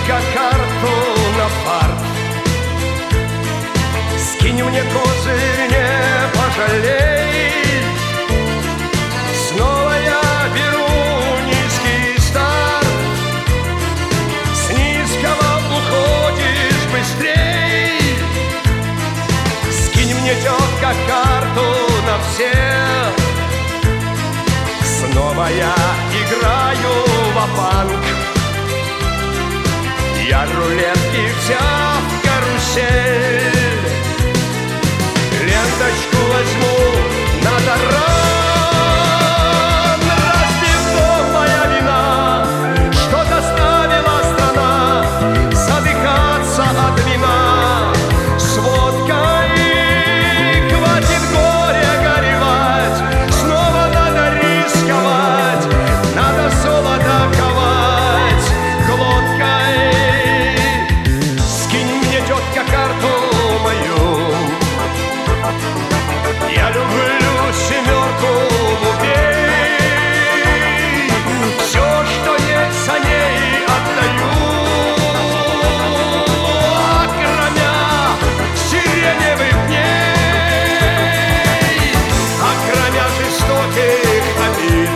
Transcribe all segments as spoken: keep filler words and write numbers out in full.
тетка, карту на фарт. Скинь мне козырь, не пожалей. Снова я беру низкий старт. С низкого уходишь быстрей. Скинь мне, тетка, карту на всех. Снова я играю ва-банк. Я рулетки взял в карусель. Ленточку возьму на таран. Разбит моя вина, что заставила страна задыхаться от вина. С водкой хватит горя горевать. Снова надо рисковать, надо золото ковать глоткой. Скинь мне, тетка, карту мою. Я люблю семерку, убей. Все, что есть, за ней отдаю. Кроме сиреневых дней, а кроме жестоких обид,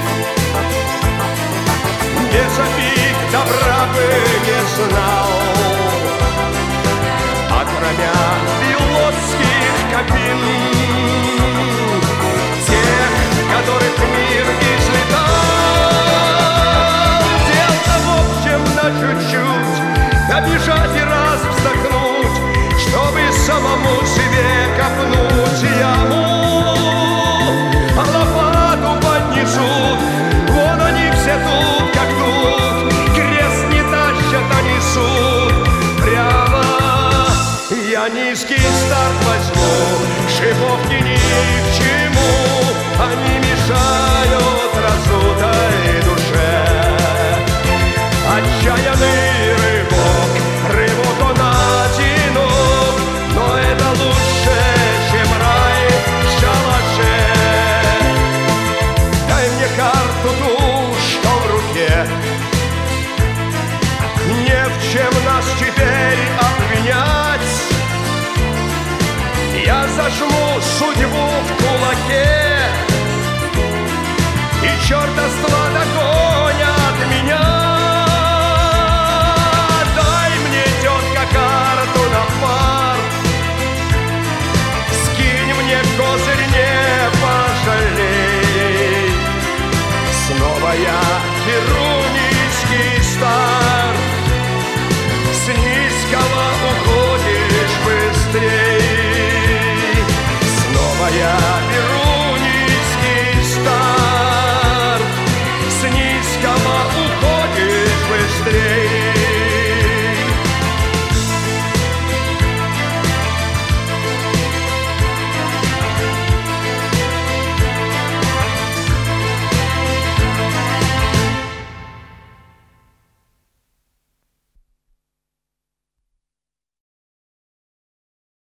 без обид добра бы не знал. А кроме пилотских кабин, тех, которых мир излетал. Дело в общем на чуть-чуть, добежать и раз вздохнуть, чтобы самому себе копнуть яму. А лопату поднесут, вон они все тут, как тут. Крест не тащат, а несут прямо. Я низкий старт возьму, шиповки ни к чему. Они мешают разутой душе. Отчаянный рывок, рывок он одинок, но это лучше, чем рай в шалаше. Дай мне карту ту, что в руке. Не в чем нас теперь обвинять. Я зажму судьбу в кулаке, и черта с два догонят меня. Дай мне, тетка, карту на фарт. Скинь мне козырь, не пожалей. Снова я беру